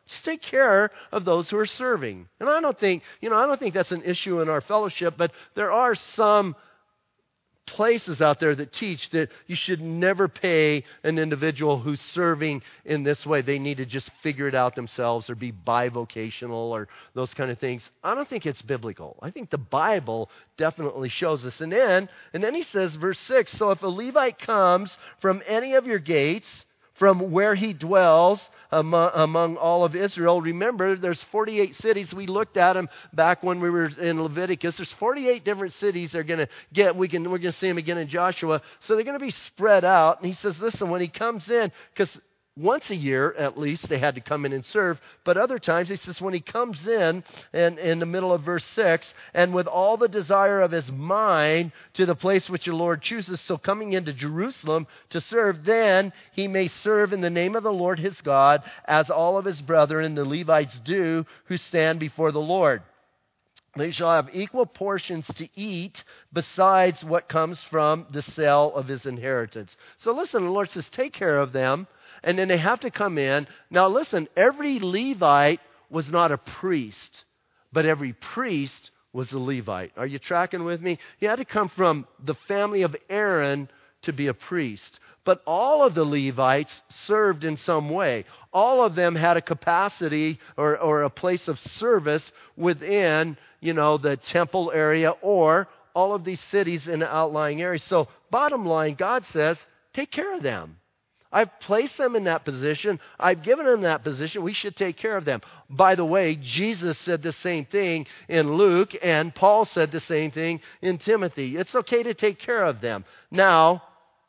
Just take care of those who are serving. And I don't think, you know, I don't think that's an issue in our fellowship, but there are some places out there that teach that you should never pay an individual who's serving in this way. They need to just figure it out themselves or be bivocational or those kind of things. I don't think it's biblical. I think the Bible definitely shows us. And then, and then he says, verse six, so if a Levite comes from any of your gates, from where he dwells among, among all of Israel. Remember, there's forty-eight cities. We looked at them back when we were in Leviticus. There's forty-eight different cities they're going to get. We can, we're going to see them again in Joshua. So they're going to be spread out. And he says, listen, when he comes in, because once a year, at least, they had to come in and serve. But other times, he says, when he comes in, and in the middle of verse six, and with all the desire of his mind to the place which the Lord chooses, so coming into Jerusalem to serve, then he may serve in the name of the Lord his God, as all of his brethren, the Levites, do, who stand before the Lord. They shall have equal portions to eat besides what comes from the sale of his inheritance. So listen, the Lord says, take care of them. And then they have to come in. Now listen, every Levite was not a priest, but every priest was a Levite. Are you tracking with me? He had to come from the family of Aaron to be a priest. But all of the Levites served in some way. All of them had a capacity or, or a place of service within, you know, the temple area or all of these cities in the outlying areas. So bottom line, God says, take care of them. I've placed them in that position. I've given them that position. We should take care of them. By the way, Jesus said the same thing in Luke, and Paul said the same thing in Timothy. It's okay to take care of them. Now,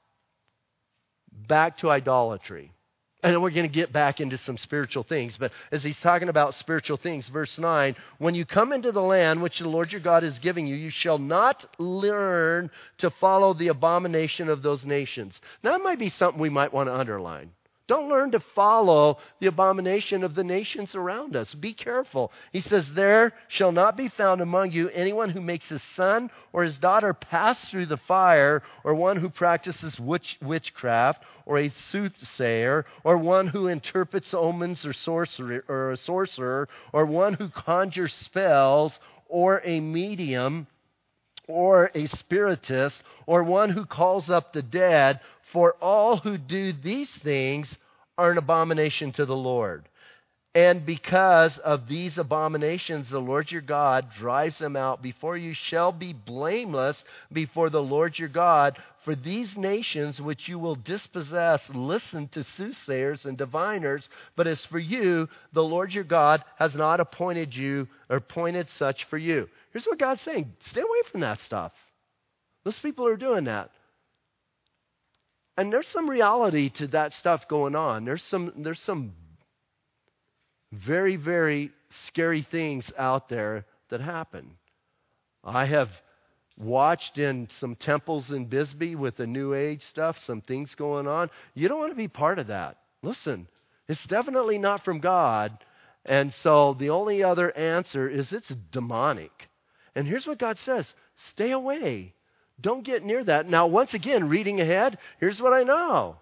back to idolatry. And then we're going to get back into some spiritual things. But as he's talking about spiritual things, verse nine, when you come into the land which the Lord your God is giving you, you shall not learn to follow the abomination of those nations. Now, that might be something we might want to underline. Don't learn to follow the abomination of the nations around us. Be careful. He says, there shall not be found among you anyone who makes his son or his daughter pass through the fire, or one who practices witch, witchcraft, or a soothsayer, or one who interprets omens or sorcery, or a sorcerer, or one who conjures spells, or a medium, or a spiritist, or one who calls up the dead. For all who do these things are an abomination to the Lord. And because of these abominations, the Lord your God drives them out before you. Shall be blameless before the Lord your God. For these nations which you will dispossess listen to soothsayers and diviners. But as for you, the Lord your God has not appointed you or appointed such for you. Here's what God's saying. Stay away from that stuff. Those people are doing that. And there's some reality to that stuff going on. There's some there's some very, very scary things out there that happen. I have watched in some temples in Bisbee with the New Age stuff, some things going on. You don't want to be part of that. Listen, it's definitely not from God. And so the only other answer is it's demonic. And here's what God says. Stay away. Don't get near that. Now, once again, reading ahead, here's what I know.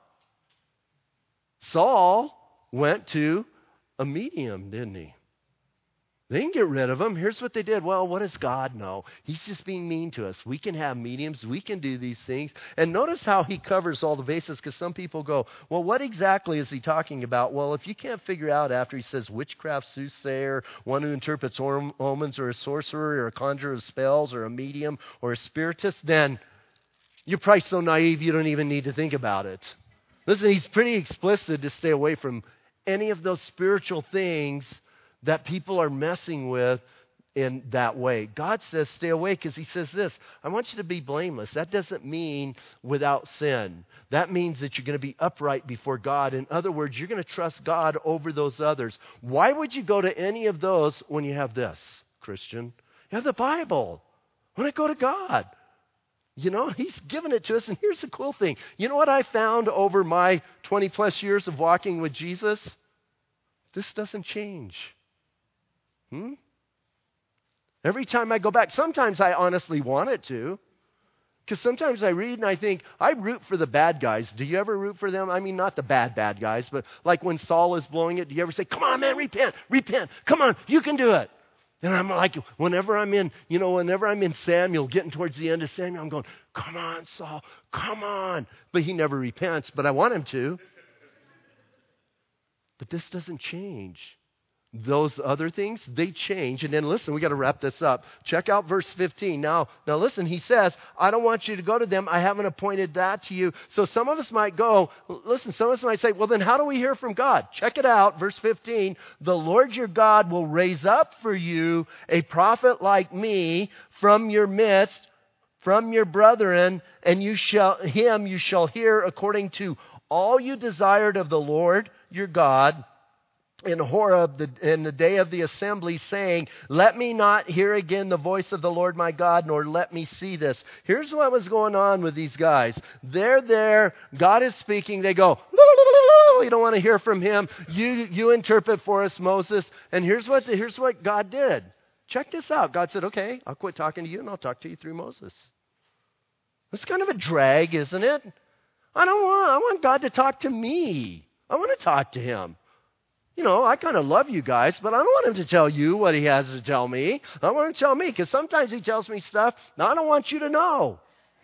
Saul went to a medium, didn't he? They didn't get rid of him. Here's what they did. Well, what does God know? He's just being mean to us. We can have mediums. We can do these things. And notice how he covers all the bases, because some people go, well, what exactly is he talking about? Well, if you can't figure out after he says witchcraft, soothsayer, one who interprets omens, or a sorcerer, or a conjurer of spells, or a medium, or a spiritist, then you're probably so naive you don't even need to think about it. Listen, he's pretty explicit to stay away from any of those spiritual things that people are messing with in that way. God says stay away, because he says this, I want you to be blameless. That doesn't mean without sin. That means that you're going to be upright before God. In other words, you're going to trust God over those others. Why would you go to any of those when you have this, Christian? You have the Bible. When I go to God. You know, he's given it to us. And here's the cool thing. You know what I found over my twenty plus years of walking with Jesus? This doesn't change. Hmm? Every time I go back, sometimes I honestly want it to. Because sometimes I read and I think, I root for the bad guys. Do you ever root for them? I mean, not the bad, bad guys, but like when Saul is blowing it, do you ever say, come on, man, repent, repent. Come on, you can do it. And I'm like, whenever I'm in, you know, whenever I'm in Samuel, getting towards the end of Samuel, I'm going, come on, Saul, come on. But he never repents, but I want him to. But this doesn't change. Those other things, they change. And then listen, we got to wrap this up. Check out verse fifteen. Now, now listen, he says, I don't want you to go to them. I haven't appointed that to you. So some of us might go, listen, some of us might say, well, then how do we hear from God? Check it out. Verse fifteen, the Lord your God will raise up for you a prophet like me from your midst, from your brethren, and you shall, him you shall hear according to all you desired of the Lord your God in Horeb, the, in the day of the assembly, saying, let me not hear again the voice of the Lord my God, nor let me see this. Here's what was going on with these guys. They're there, God is speaking, they go, we don't want to hear from him. You, you interpret for us, Moses. And here's what, the, here's what God did. Check this out. God said, okay, I'll quit talking to you and I'll talk to you through Moses. It's kind of a drag, isn't it? I don't want, I want God to talk to me. I want to talk to him. You know, I kind of love you guys, but I don't want him to tell you what he has to tell me. I want him to tell me, because sometimes he tells me stuff I don't want you to know.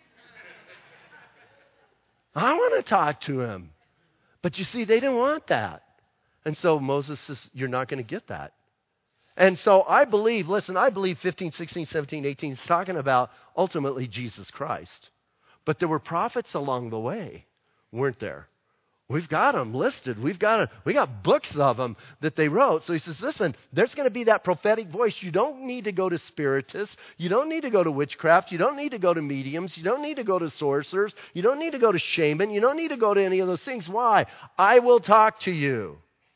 I want to talk to him. But you see, they didn't want that. And so Moses says, you're not going to get that. And so I believe, listen, I believe fifteen, sixteen, seventeen, eighteen is talking about ultimately Jesus Christ. But there were prophets along the way, weren't there? We've got them listed. We've got a, we got books of them that they wrote. So he says, listen, there's going to be that prophetic voice. You don't need to go to spiritists. You don't need to go to witchcraft. You don't need to go to mediums. You don't need to go to sorcerers. You don't need to go to shaman. You don't need to go to any of those things. Why? I will talk to you.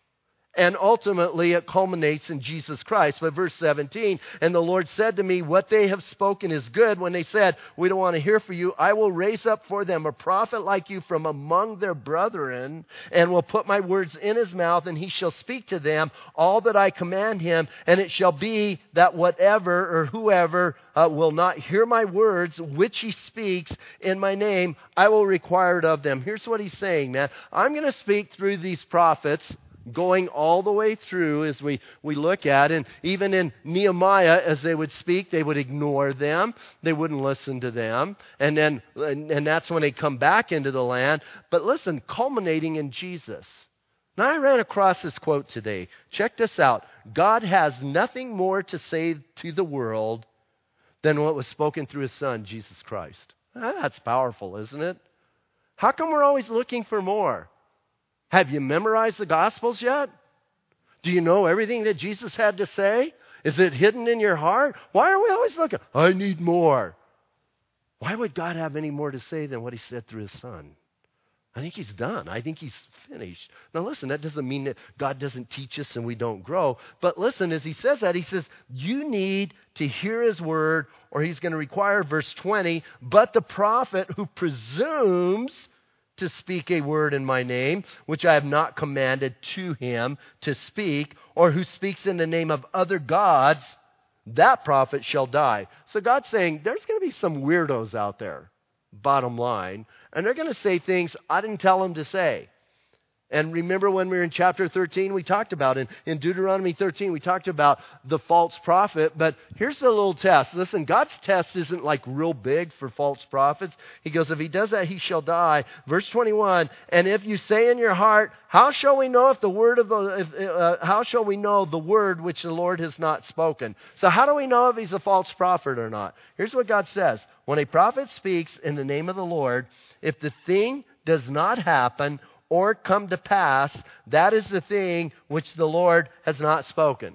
And ultimately, it culminates in Jesus Christ. But verse seventeen, and the Lord said to me, what they have spoken is good. When they said, we don't want to hear from you, I will raise up for them a prophet like you from among their brethren, and will put my words in his mouth, and he shall speak to them all that I command him. And it shall be that whatever or whoever uh, will not hear my words, which he speaks in my name, I will require it of them. Here's what he's saying, man. I'm going to speak through these prophets, going all the way through as we, we look at. And even in Nehemiah, as they would speak, they would ignore them. They wouldn't listen to them. And then, and, and that's when they come back into the land. But listen, culminating in Jesus. Now, I ran across this quote today. Check this out. God has nothing more to say to the world than what was spoken through his son, Jesus Christ. That's powerful, isn't it? How come we're always looking for more? Have you memorized the Gospels yet? Do you know everything that Jesus had to say? Is it hidden in your heart? Why are we always looking? I need more. Why would God have any more to say than what he said through his son? I think he's done. I think he's finished. Now listen, that doesn't mean that God doesn't teach us and we don't grow. But listen, as he says that, he says, you need to hear his word, or he's going to require, verse twenty, but the prophet who presumes to speak a word in my name, which I have not commanded to him to speak, or who speaks in the name of other gods, that prophet shall die. So God's saying there's going to be some weirdos out there, bottom line, and they're going to say things I didn't tell them to say. And remember when we were in chapter thirteen, we talked about, in, in Deuteronomy thirteen, we talked about the false prophet. But here's the little test. Listen, God's test isn't like real big for false prophets. He goes, if he does that, he shall die. Verse twenty-one, and if you say in your heart, how shall we know if the word of the, if, uh, how shall we know the word which the Lord has not spoken? So how do we know if he's a false prophet or not? Here's what God says. When a prophet speaks in the name of the Lord, if the thing does not happen or come to pass, that is the thing which the Lord has not spoken.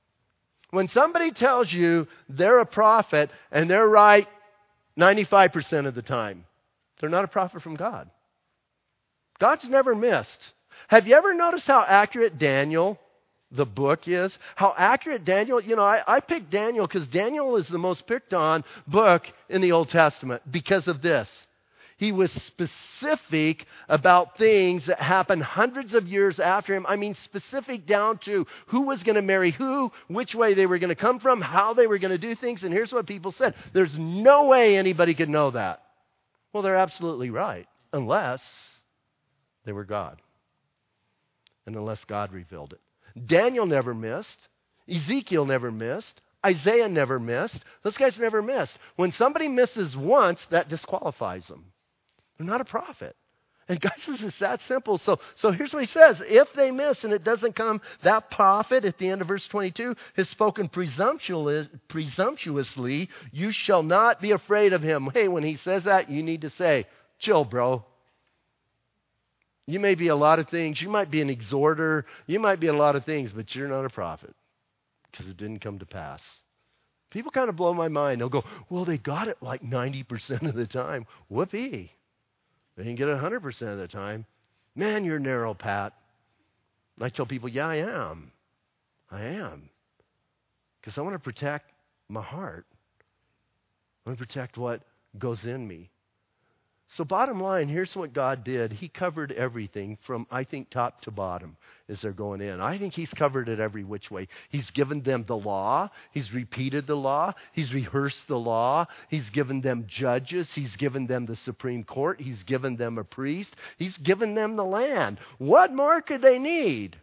When somebody tells you they're a prophet and they're right ninety-five percent of the time, they're not a prophet from God. God's never missed. Have you ever noticed how accurate Daniel, the book, is? How accurate Daniel, you know, I, I picked Daniel because Daniel is the most picked on book in the Old Testament because of this. He was specific about things that happened hundreds of years after him. I mean, specific down to who was going to marry who, which way they were going to come from, how they were going to do things. And here's what people said. There's no way anybody could know that. Well, they're absolutely right, unless they were God. And unless God revealed it. Daniel never missed. Ezekiel never missed. Isaiah never missed. Those guys never missed. When somebody misses once, that disqualifies them. They're not a prophet. And guys, this is that simple. So, so here's what he says. If they miss and it doesn't come, that prophet at the end of verse twenty-two has spoken presumptuous, presumptuously. You shall not be afraid of him. Hey, when he says that, you need to say, chill, bro. You may be a lot of things. You might be an exhorter. You might be a lot of things, but you're not a prophet because it didn't come to pass. People kind of blow my mind. They'll go, well, they got it like ninety percent of the time. Whoopee. They didn't get it one hundred percent of the time. Man, you're narrow, Pat. And I tell people, yeah, I am. I am. Because I want to protect my heart. I want to protect what goes in me. So bottom line, here's what God did. He covered everything from, I think, top to bottom as they're going in. I think he's covered it every which way. He's given them the law. He's repeated the law. He's rehearsed the law. He's given them judges. He's given them the Supreme Court. He's given them a priest. He's given them the land. What more could they need?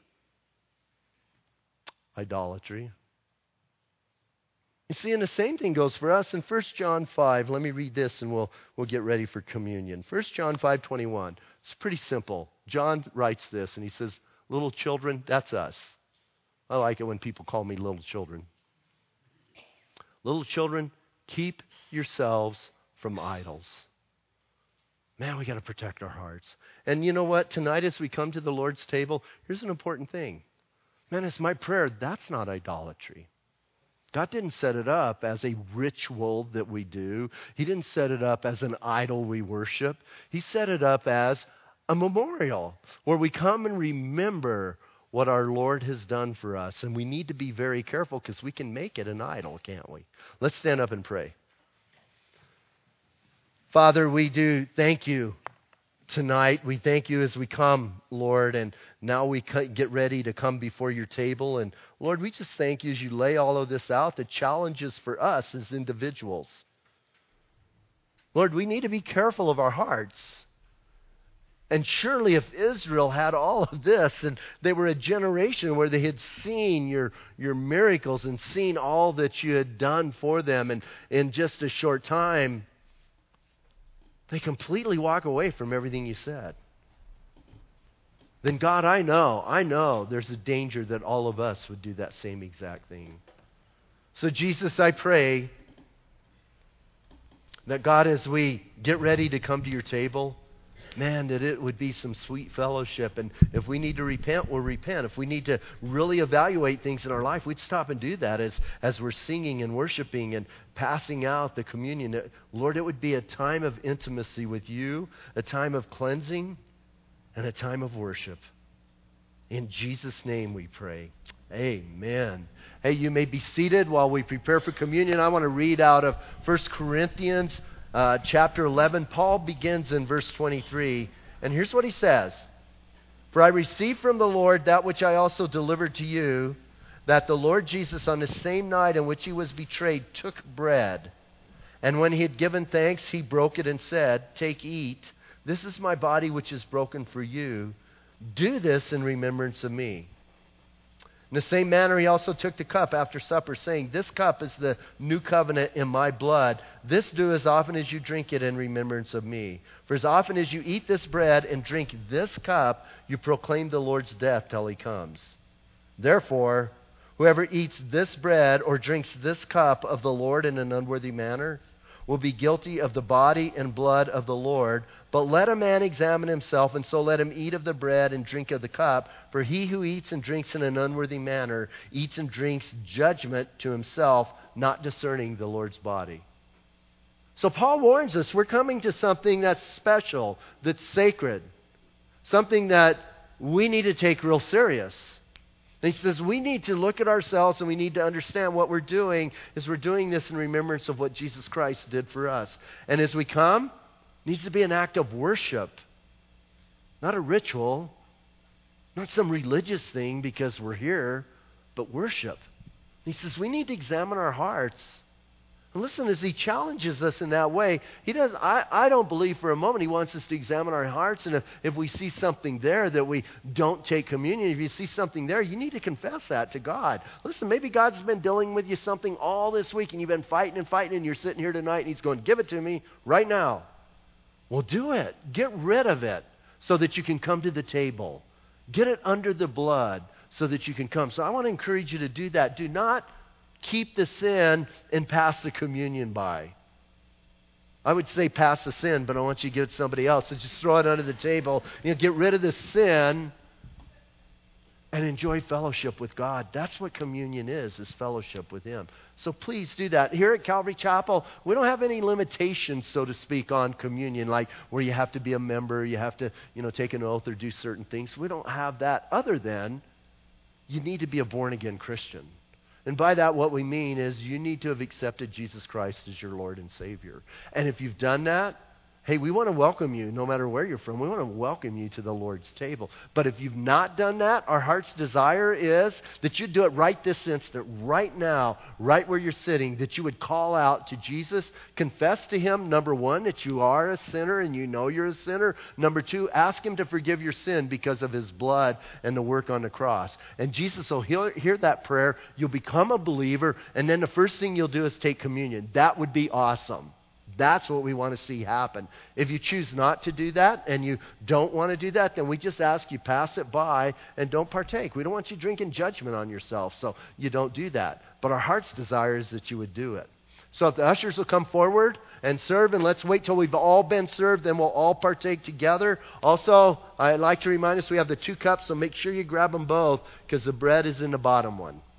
Idolatry. You see, and the same thing goes for us in First John five. Let me read this and we'll, we'll get ready for communion. First John five twenty-one. It's pretty simple. John writes this and he says, little children, that's us. I like it when people call me little children. Little children, keep yourselves from idols. Man, we got to protect our hearts. And you know what? Tonight as we come to the Lord's table, here's an important thing. Man, it's my prayer. That's not idolatry. God didn't set it up as a ritual that we do. He didn't set it up as an idol we worship. He set it up as a memorial where we come and remember what our Lord has done for us. And we need to be very careful because we can make it an idol, can't we? Let's stand up and pray. Father, we do thank you tonight. We thank you as we come, Lord, and now we get ready to come before your table. And Lord, we just thank you as you lay all of this out, the challenges for us as individuals. Lord, we need to be careful of our hearts. And surely if Israel had all of this, and they were a generation where they had seen your, your miracles and seen all that you had done for them, and in just a short time, they completely walk away from everything you said. Then God, I know, I know there's a danger that all of us would do that same exact thing. So Jesus, I pray that God, as we get ready to come to your table, man, that it would be some sweet fellowship. And if we need to repent, we'll repent. If we need to really evaluate things in our life, we'd stop and do that as, as we're singing and worshiping and passing out the communion. Lord, it would be a time of intimacy with you, a time of cleansing, and a time of worship. In Jesus' name we pray. Amen. Hey, you may be seated while we prepare for communion. I want to read out of First Corinthians Uh, chapter eleven. Paul begins in verse twenty-three, and here's what he says. For I received from the Lord that which I also delivered to you, that the Lord Jesus on the same night in which he was betrayed took bread. And when he had given thanks, he broke it and said, take, eat. This is my body which is broken for you. Do this in remembrance of me. In the same manner, he also took the cup after supper, saying, this cup is the new covenant in my blood. This do as often as you drink it in remembrance of me. For as often as you eat this bread and drink this cup, you proclaim the Lord's death till he comes. Therefore, whoever eats this bread or drinks this cup of the Lord in an unworthy manner will be guilty of the body and blood of the Lord. But let a man examine himself, and so let him eat of the bread and drink of the cup. For he who eats and drinks in an unworthy manner eats and drinks judgment to himself, not discerning the Lord's body. So Paul warns us, we're coming to something that's special, that's sacred, something that we need to take real serious. And he says we need to look at ourselves and we need to understand what we're doing is we're doing this in remembrance of what Jesus Christ did for us. And as we come, it needs to be an act of worship, not a ritual, not some religious thing because we're here, but worship. And he says we need to examine our hearts. And listen, as he challenges us in that way, he does. I, I don't believe for a moment he wants us to examine our hearts. And if, if we see something there that we don't take communion, if you see something there, you need to confess that to God. Listen, maybe God's been dealing with you something all this week and you've been fighting and fighting and you're sitting here tonight and he's going, give it to me right now. Well, do it. Get rid of it so that you can come to the table. Get it under the blood so that you can come. So I want to encourage you to do that. Do not keep the sin and pass the communion by. I would say pass the sin, but I want you to give it to somebody else. So just throw it under the table. You know, get rid of the sin and enjoy fellowship with God. That's what communion is, is fellowship with Him. So please do that. Here at Calvary Chapel, we don't have any limitations, so to speak, on communion, like where you have to be a member, you have to, you know, take an oath or do certain things. We don't have that, other than you need to be a born-again Christian. And by that, what we mean is you need to have accepted Jesus Christ as your Lord and Savior. And if you've done that, hey, we want to welcome you no matter where you're from. We want to welcome you to the Lord's table. But if you've not done that, our heart's desire is that you do it right this instant, right now, right where you're sitting, that you would call out to Jesus, confess to Him, number one, that you are a sinner and you know you're a sinner. Number two, ask Him to forgive your sin because of His blood and the work on the cross. And Jesus will hear, hear that prayer. You'll become a believer, and then the first thing you'll do is take communion. That would be awesome. That's what we want to see happen. If you choose not to do that and you don't want to do that, then we just ask you pass it by and don't partake. We don't want you drinking judgment on yourself, so you don't do that. But our heart's desire is that you would do it. So if the ushers will come forward and serve, and let's wait till we've all been served, then we'll all partake together. Also, I'd like to remind us we have the two cups, so make sure you grab them both because the bread is in the bottom one.